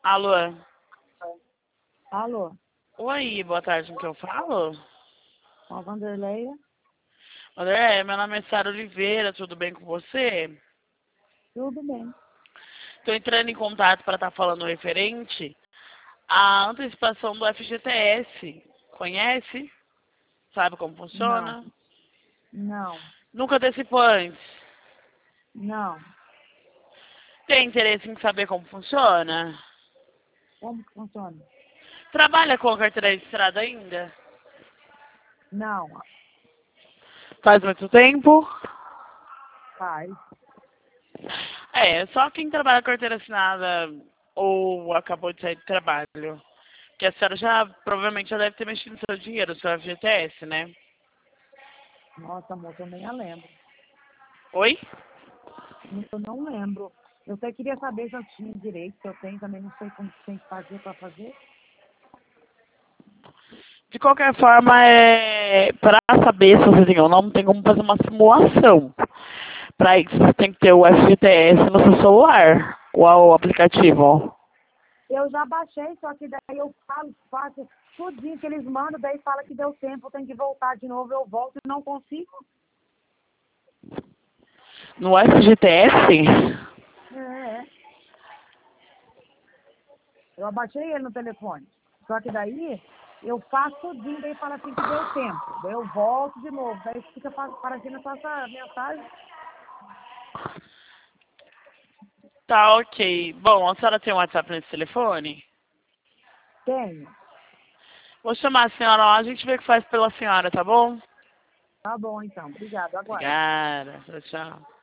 Alô? Alô? Oi, boa tarde, com quem eu falo? Com a Vanderleia? André, meu nome é Sara Oliveira, tudo bem com você? Tudo bem. Estou entrando em contato para estar falando referente à antecipação do FGTS. Conhece? Sabe como Não, funciona? não, Nunca antecipou antes. não. Tem interesse em saber como funciona? Como que funciona? Trabalha com a carteira registrada ainda? Não, Faz muito tempo? faz. É, só quem trabalha com carteira assinada ou acabou de sair do trabalho. Que a senhora já, provavelmente, já deve ter mexido no seu dinheiro, no seu FGTS, né? Nossa, moça, eu nem a lembro. Oi? Eu não lembro. Eu até queria saber se eu tinha direito, se eu tenho, também não sei como que tem que fazer para fazer. De qualquer forma, para saber se você tem ou não tem como fazer uma simulação. Para isso, você tem que ter o FGTS no seu celular, o aplicativo. Eu já baixei, só que daí eu faço tudinho que eles mandam, daí fala que deu tempo, eu tenho que voltar de novo, eu volto e não consigo. No FGTS, É. Eu abaixei ele no telefone. Só que daí eu faço tudinho, daí fala assim que deu tempo. Daí eu volto de novo. Daí fica parecendo essa mensagem. tá ok. Bom, a senhora tem um WhatsApp nesse telefone? Tenho. Vou chamar a senhora lá, a gente vê o que faz pela senhora, tá bom? Tá bom, então. Obrigado. Aguardo. Obrigada. Tchau, tchau.